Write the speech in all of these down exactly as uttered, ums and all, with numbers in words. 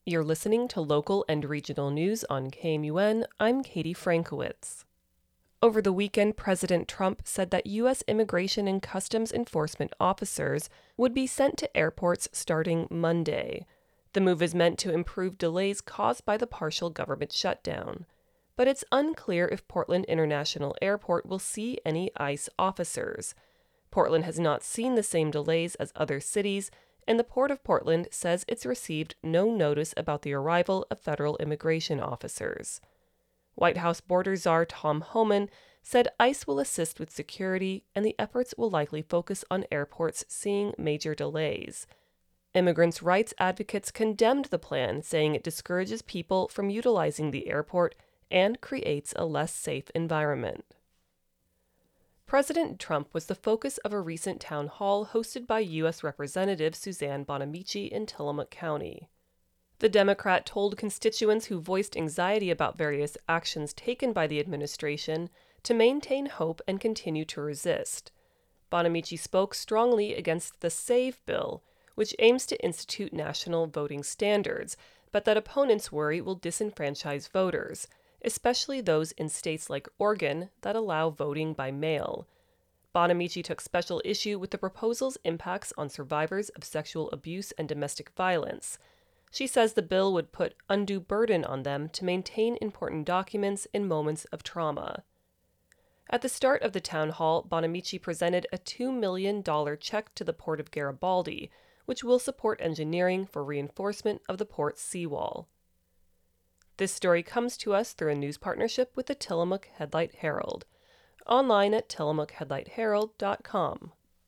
You're listening to local and regional news on K M U N. I'm Katie Frankowitz. Over the weekend, President Trump said that U S immigration and customs enforcement officers would be sent to airports starting Monday. The move is meant to improve delays caused by the partial government shutdown. But it's unclear if Portland International Airport will see any ICE officers. Portland has not seen the same delays as other cities, and the Port of Portland says it's received no notice about the arrival of federal immigration officers. White House border czar Tom Homan said ICE will assist with security, and the efforts will likely focus on airports seeing major delays. Immigrants' rights advocates condemned the plan, saying it discourages people from utilizing the airport and creates a less safe environment. President Trump was the focus of a recent town hall hosted by U S Representative Suzanne Bonamici in Tillamook County. The Democrat told constituents who voiced anxiety about various actions taken by the administration to maintain hope and continue to resist. Bonamici spoke strongly against the SAVE bill, which aims to institute national voting standards, but that opponents worry will disenfranchise voters, especially those in states like Oregon that allow voting by mail. Bonamici took special issue with the proposal's impacts on survivors of sexual abuse and domestic violence. She says the bill would put undue burden on them to maintain important documents in moments of trauma. At the start of the town hall, Bonamici presented a two million dollars check to the Port of Garibaldi, which will support engineering for reinforcement of the port's seawall. This story comes to us through a news partnership with the Tillamook Headlight Herald. Online at tillamook headlight herald dot com.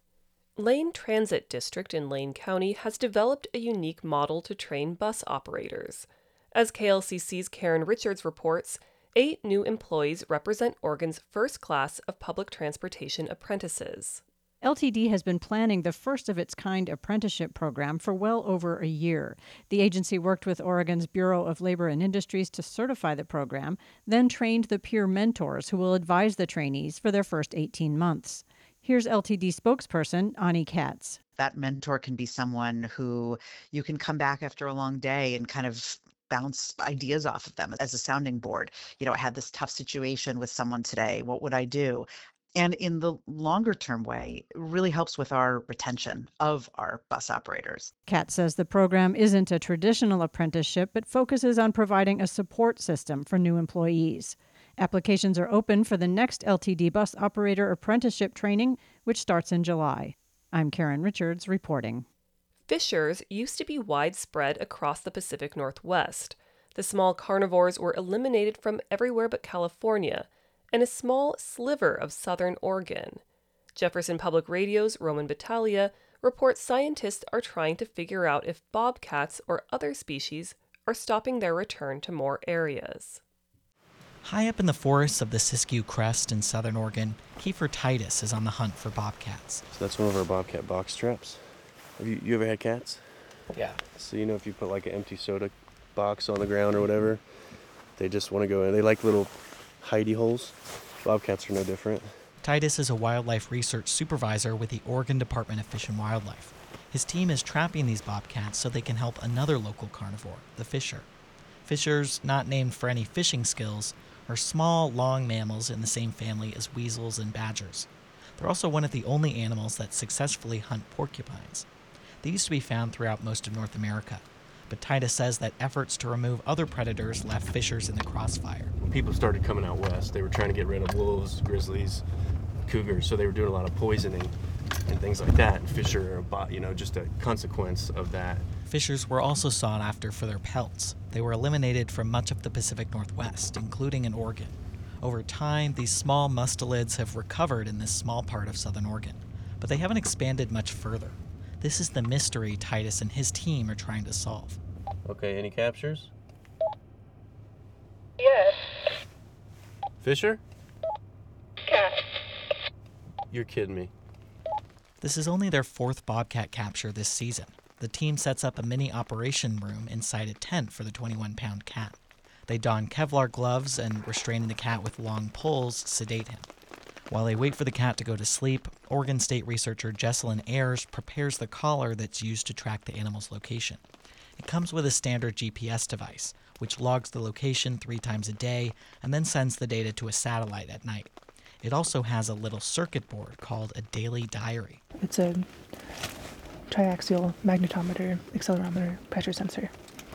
Lane Transit District in Lane County has developed a unique model to train bus operators. As K L C C's Karen Richards reports, eight new employees represent Oregon's first class of public transportation apprentices. L T D has been planning the first-of-its-kind apprenticeship program for well over a year. The agency worked with Oregon's Bureau of Labor and Industries to certify the program, then trained the peer mentors who will advise the trainees for their first eighteen months. Here's L T D spokesperson Ani Katz. That mentor can be someone who you can come back after a long day and kind of bounce ideas off of them as a sounding board. You know, I had this tough situation with someone today. What would I do? And in the longer term way, it really helps with our retention of our bus operators. Katz says the program isn't a traditional apprenticeship, but focuses on providing a support system for new employees. Applications are open for the next L T D bus operator apprenticeship training, which starts in July. I'm Karen Richards reporting. Fishers used to be widespread across the Pacific Northwest. The small carnivores were eliminated from everywhere but California and a small sliver of southern Oregon. Jefferson Public Radio's Roman Battaglia reports scientists are trying to figure out if bobcats or other species are stopping their return to more areas. High up in the forests of the Siskiyou Crest in southern Oregon, Kiefer Titus is on the hunt for bobcats. So that's one of our bobcat box traps. Have you, you ever had cats? Yeah. So you know if you put like an empty soda box on the ground or whatever, they just want to go in. They like little hidey holes. Bobcats are no different. Titus is a wildlife research supervisor with the Oregon Department of Fish and Wildlife. His team is trapping these bobcats so they can help another local carnivore, the fisher. Fishers, not named for any fishing skills, are small, long mammals in the same family as weasels and badgers. They're also one of the only animals that successfully hunt porcupines. They used to be found throughout most of North America, but Titus says that efforts to remove other predators left fishers in the crossfire. When people started coming out west, they were trying to get rid of wolves, grizzlies, cougars, so they were doing a lot of poisoning and things like that, and fish are, you know, just a consequence of that. Fishers were also sought after for their pelts. They were eliminated from much of the Pacific Northwest, including in Oregon. Over time, these small mustelids have recovered in this small part of southern Oregon, but they haven't expanded much further. This is the mystery Titus and his team are trying to solve. Okay, any captures? Yes. Fisher? Cat. You're kidding me. This is only their fourth bobcat capture this season. The team sets up a mini operation room inside a tent for the twenty-one pound cat. They don Kevlar gloves and, restraining the cat with long poles, sedate him. While they wait for the cat to go to sleep, Oregon State researcher Jesselyn Ayers prepares the collar that's used to track the animal's location. It comes with a standard G P S device, which logs the location three times a day and then sends the data to a satellite at night. It also has a little circuit board called a daily diary. It's a triaxial magnetometer, accelerometer, pressure sensor.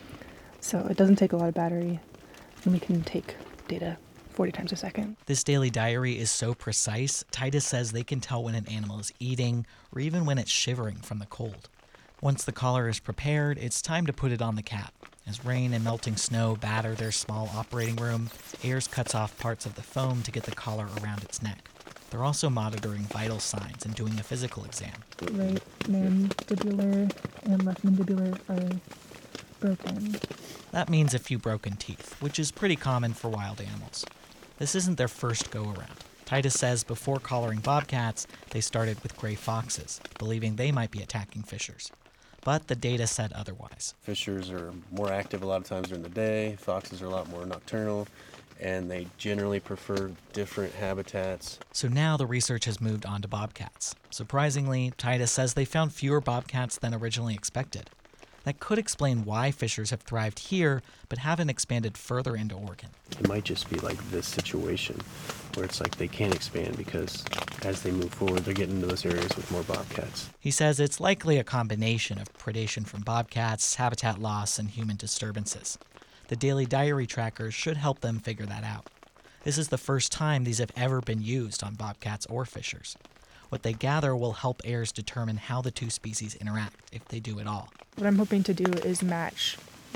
So it doesn't take a lot of battery, and we can take data forty times a second. This daily diary is so precise, Titus says they can tell when an animal is eating or even when it's shivering from the cold. Once the collar is prepared, it's time to put it on the cat. As rain and melting snow batter their small operating room, Ayers cuts off parts of the foam to get the collar around its neck. They're also monitoring vital signs and doing a physical exam. Right mandibular and left mandibular are broken. That means a few broken teeth, which is pretty common for wild animals. This isn't their first go-around. Titus says before collaring bobcats, they started with gray foxes, believing they might be attacking fishers. But the data said otherwise. Fishers are more active a lot of times during the day. Foxes are a lot more nocturnal, and they generally prefer different habitats. So now the research has moved on to bobcats. Surprisingly, Titus says they found fewer bobcats than originally expected. That could explain why fishers have thrived here, but haven't expanded further into Oregon. It might just be like this situation, where it's like they can't expand because as they move forward, they're getting into those areas with more bobcats. He says it's likely a combination of predation from bobcats, habitat loss, and human disturbances. The daily diary trackers should help them figure that out. This is the first time these have ever been used on bobcats or fishers. What they gather will help Ayers determine how the two species interact, if they do at all. What I'm hoping to do is match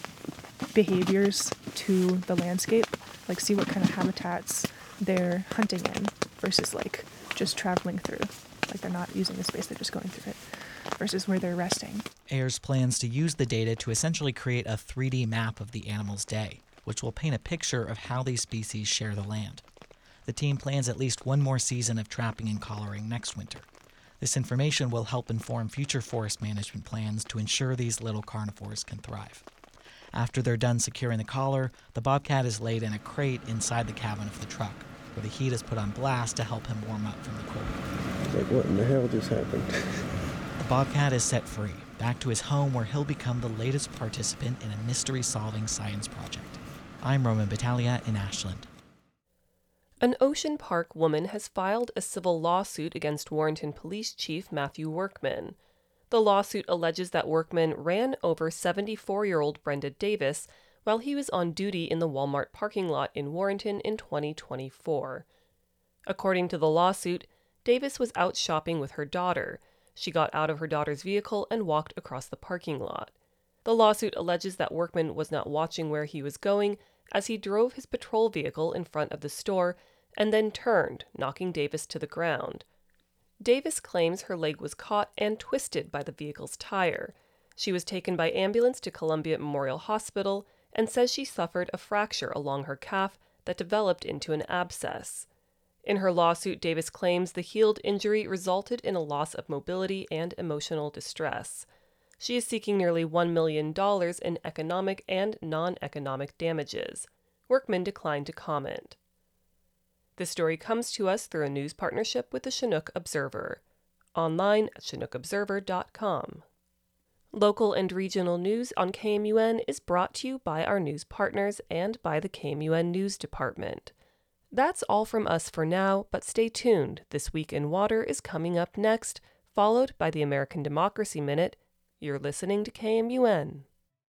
behaviors to the landscape, like see what kind of habitats they're hunting in versus like just traveling through. Like they're not using the space, they're just going through it, versus where they're resting. Ayers plans to use the data to essentially create a three D map of the animal's day, which will paint a picture of how these species share the land. The team plans at least one more season of trapping and collaring next winter. This information will help inform future forest management plans to ensure these little carnivores can thrive. After they're done securing the collar, the bobcat is laid in a crate inside the cabin of the truck, where the heat is put on blast to help him warm up from the cold. It's like, what in the hell just happened? The bobcat is set free, back to his home where he'll become the latest participant in a mystery-solving science project. I'm Roman Battaglia in Ashland. An Ocean Park woman has filed a civil lawsuit against Warrenton Police Chief Matthew Workman. The lawsuit alleges that Workman ran over seventy-four-year-old Brenda Davis while he was on duty in the Walmart parking lot in Warrenton in twenty twenty-four. According to the lawsuit, Davis was out shopping with her daughter. She got out of her daughter's vehicle and walked across the parking lot. The lawsuit alleges that Workman was not watching where he was going as he drove his patrol vehicle in front of the store and then turned, knocking Davis to the ground. Davis claims her leg was caught and twisted by the vehicle's tire. She was taken by ambulance to Columbia Memorial Hospital and says she suffered a fracture along her calf that developed into an abscess. In her lawsuit, Davis claims the healed injury resulted in a loss of mobility and emotional distress. She is seeking nearly one million dollars in economic and non-economic damages. Workman declined to comment. This story comes to us through a news partnership with the Chinook Observer. Online at chinook observer dot com. Local and regional news on K M U N is brought to you by our news partners and by the K M U N News Department. That's all from us for now, but stay tuned. This Week in Water is coming up next, followed by the American Democracy Minute. You're listening to K M U N.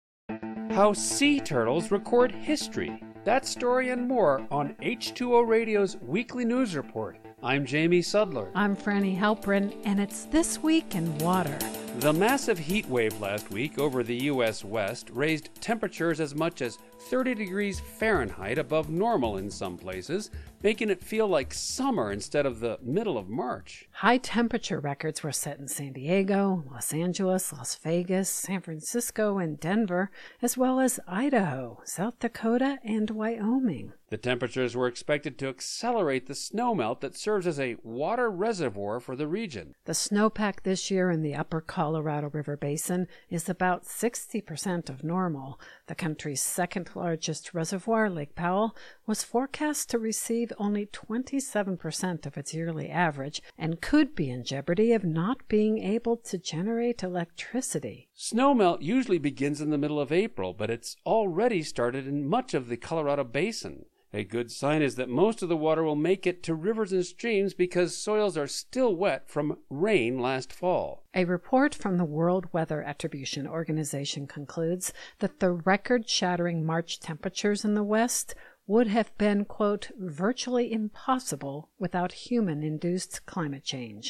How sea turtles record history. That story and more on H two O Radio's weekly news report. I'm Jamie Sudler. I'm Franny Halprin, and it's This Week in Water. The massive heat wave last week over the U S West raised temperatures as much as thirty degrees Fahrenheit above normal in some places, making it feel like summer instead of the middle of March. High temperature records were set in San Diego, Los Angeles, Las Vegas, San Francisco, and Denver, as well as Idaho, South Dakota, and Wyoming. The temperatures were expected to accelerate the snowmelt that serves as a water reservoir for the region. The snowpack this year in the upper Colorado River Basin is about sixty percent of normal. The country's second largest reservoir, Lake Powell, was forecast to receive achieve only twenty-seven percent of its yearly average and could be in jeopardy of not being able to generate electricity. Snowmelt usually begins in the middle of April, but it's already started in much of the Colorado Basin. A good sign is that most of the water will make it to rivers and streams because soils are still wet from rain last fall. A report from the World Weather Attribution Organization concludes that the record-shattering March temperatures in the West would have been, quote, virtually impossible without human-induced climate change.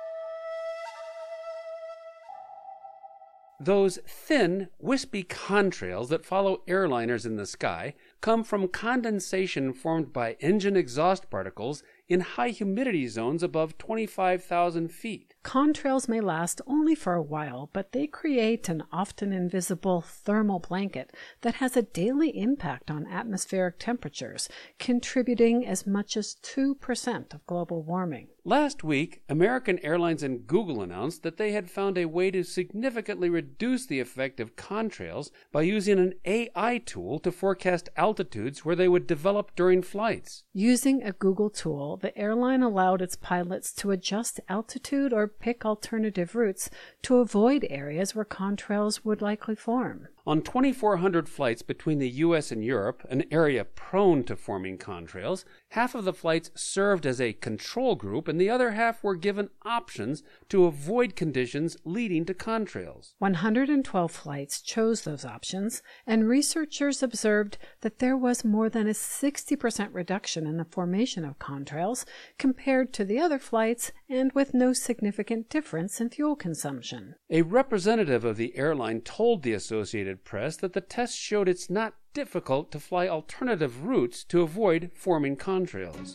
Those thin, wispy contrails that follow airliners in the sky come from condensation formed by engine exhaust particles in high humidity zones above twenty-five thousand feet. Contrails may last only for a while, but they create an often invisible thermal blanket that has a daily impact on atmospheric temperatures, contributing as much as two percent of global warming. Last week, American Airlines and Google announced that they had found a way to significantly reduce the effect of contrails by using an A I tool to forecast altitudes where they would develop during flights. Using a Google tool, the airline allowed its pilots to adjust altitude or pick alternative routes to avoid areas where contrails would likely form. On twenty-four hundred flights between the U S and Europe, an area prone to forming contrails, half of the flights served as a control group and the other half were given options to avoid conditions leading to contrails. one hundred twelve flights chose those options, and researchers observed that there was more than a sixty percent reduction in the formation of contrails compared to the other flights and with no significant difference in fuel consumption. A representative of the airline told the Associated Press that the test showed it's not difficult to fly alternative routes to avoid forming contrails.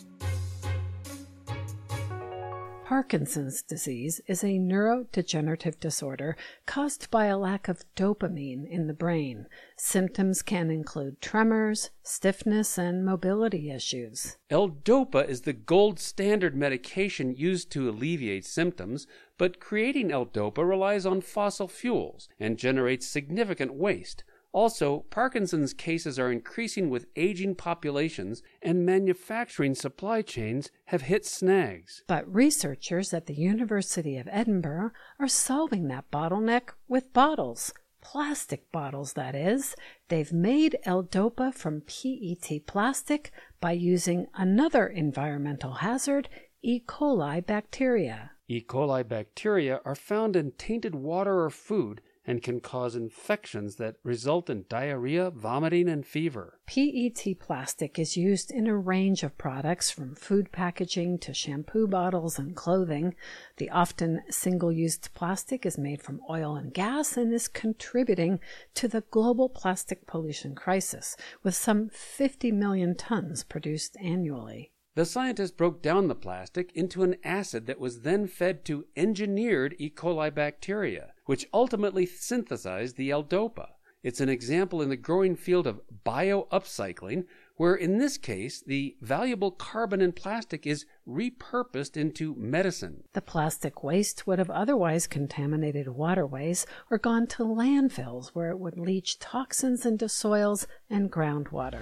Parkinson's disease is a neurodegenerative disorder caused by a lack of dopamine in the brain. Symptoms can include tremors, stiffness, and mobility issues. L-DOPA is the gold standard medication used to alleviate symptoms, but creating L-DOPA relies on fossil fuels and generates significant waste. Also, Parkinson's cases are increasing with aging populations, and manufacturing supply chains have hit snags. But researchers at the University of Edinburgh are solving that bottleneck with bottles. Plastic bottles, that is. They've made L-DOPA from P E T plastic by using another environmental hazard, E. coli bacteria. E. coli bacteria are found in tainted water or food and can cause infections that result in diarrhea, vomiting, and fever. P E T plastic is used in a range of products from food packaging to shampoo bottles and clothing. The often single-use plastic is made from oil and gas and is contributing to the global plastic pollution crisis, with some fifty million tons produced annually. The scientists broke down the plastic into an acid that was then fed to engineered E. coli bacteria, which ultimately synthesized the L-DOPA. It's an example in the growing field of bio-upcycling, where in this case, the valuable carbon in plastic is repurposed into medicine. The plastic waste would have otherwise contaminated waterways or gone to landfills where it would leach toxins into soils and groundwater.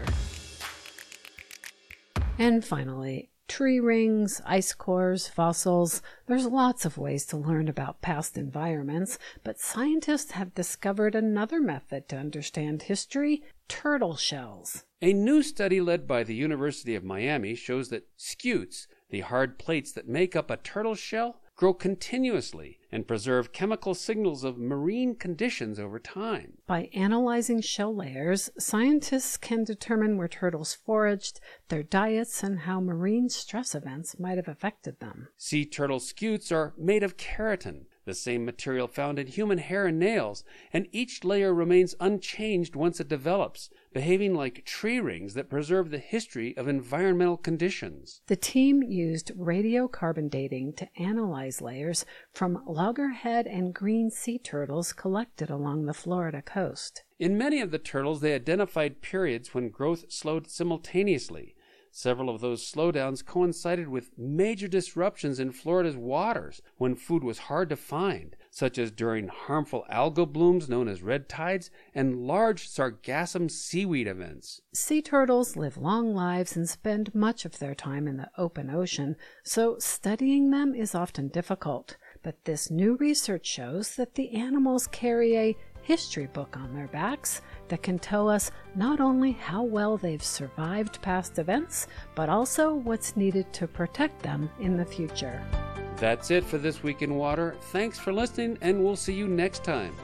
And finally, tree rings, ice cores, fossils. There's lots of ways to learn about past environments, but scientists have discovered another method to understand history: turtle shells. A new study led by the University of Miami shows that scutes, the hard plates that make up a turtle shell, grow continuously and preserve chemical signals of marine conditions over time. By analyzing shell layers, scientists can determine where turtles foraged, their diets, and how marine stress events might have affected them. Sea turtle scutes are made of keratin, the same material found in human hair and nails, and each layer remains unchanged once it develops, behaving like tree rings that preserve the history of environmental conditions. The team used radiocarbon dating to analyze layers from loggerhead and green sea turtles collected along the Florida coast. In many of the turtles, they identified periods when growth slowed simultaneously. Several of those slowdowns coincided with major disruptions in Florida's waters when food was hard to find, such as during harmful algal blooms known as red tides and large sargassum seaweed events. Sea turtles live long lives and spend much of their time in the open ocean, so studying them is often difficult. But this new research shows that the animals carry a history book on their backs that can tell us not only how well they've survived past events, but also what's needed to protect them in the future. That's it for This Week in Water. Thanks for listening, and we'll see you next time.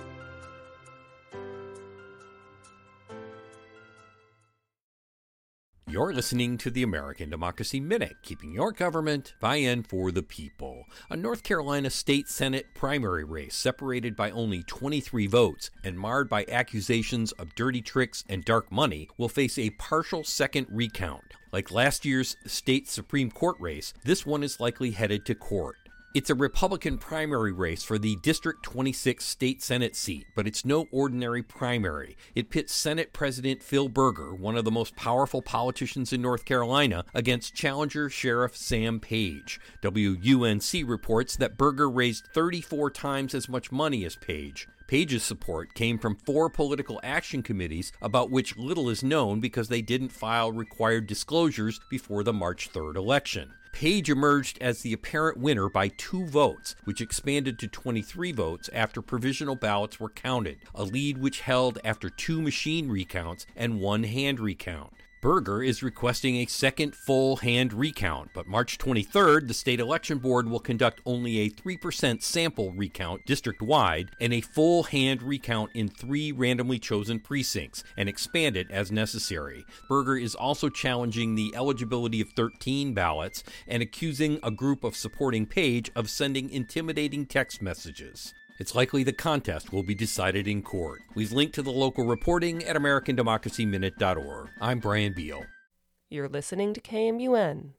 You're listening to the American Democracy Minute, keeping your government by and for the people. A North Carolina State Senate primary race separated by only twenty-three votes and marred by accusations of dirty tricks and dark money will face a partial second recount. Like last year's state Supreme Court race, this one is likely headed to court. It's a Republican primary race for the District twenty-six state Senate seat, but it's no ordinary primary. It pits Senate President Phil Berger, one of the most powerful politicians in North Carolina, against challenger Sheriff Sam Page. W U N C reports that Berger raised thirty-four times as much money as Page. Page's support came from four political action committees about which little is known because they didn't file required disclosures before the March third election. Page emerged as the apparent winner by two votes, which expanded to twenty-three votes after provisional ballots were counted, a lead which held after two machine recounts and one hand recount. Berger is requesting a second full hand recount, but March twenty-third, the state election board will conduct only a three percent sample recount district-wide and a full hand recount in three randomly chosen precincts and expand it as necessary. Berger is also challenging the eligibility of thirteen ballots and accusing a group of supporting Page of sending intimidating text messages. It's likely the contest will be decided in court. We've linked to the local reporting at american democracy minute dot org. I'm Brian Beal. You're listening to K M U N.